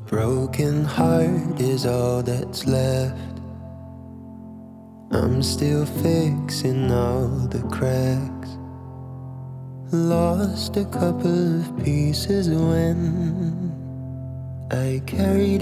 Broken heart is all that's left. I'm still fixing all the cracks. Lost a couple of pieces when I carried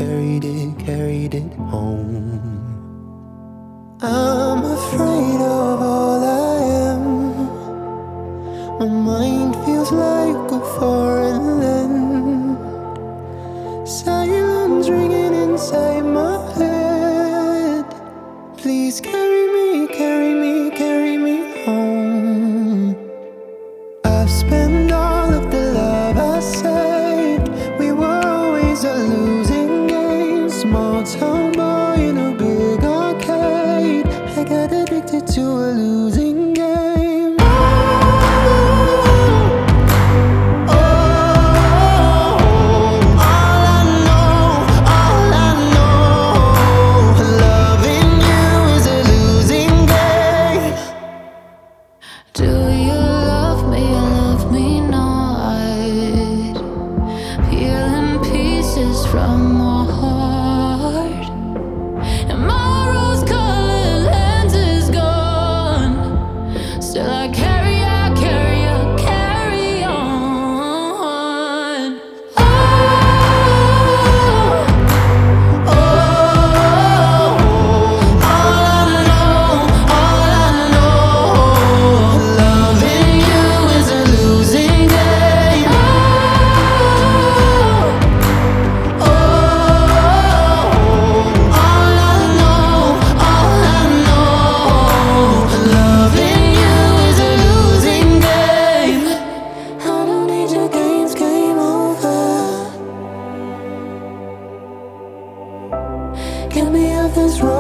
it home. I'm afraid of all I am. My mind feels like a foreign land. Silence ringing inside my head. Please carry me, carry me, carry me home. I've spent all of the love I saved. We were always a losing game. Small town boy in a big arcade. I got addicted to a losing game. Do you love me or love me not? Peeling pieces from my heart, and my rose-colored lens is gone. Still I carry on. Get me off this road.